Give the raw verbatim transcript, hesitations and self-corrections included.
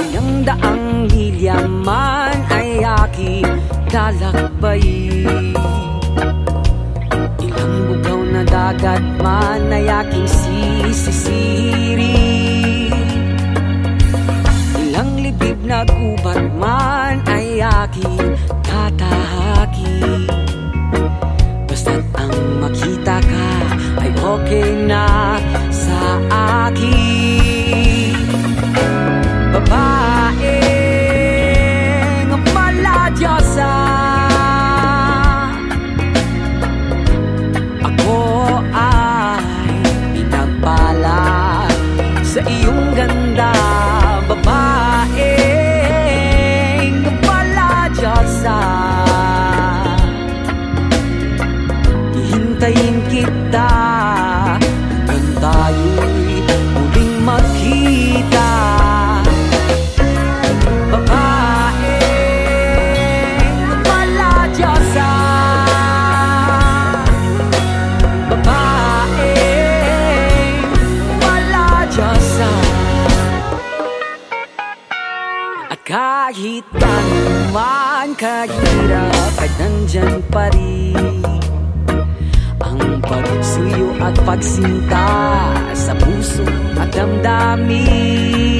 Ilang daang hilya man ay aking lalakbayin, ilang bugaw na dagat man ay aking sisisirin, ilang libib na gubat man ay aking tatahakin. Basta't ang makita ka ay okay na sa akin. Babaeng maladyosa, ako ay pinagpala sa iyong ganda. Babaeng maladyosa, hihintayin kita hanggang tayo'y muling magkita. Kahit ganuman kahirap ay nandyan pa rin ang pagsuyo at pagsinta sa puso at damdamin.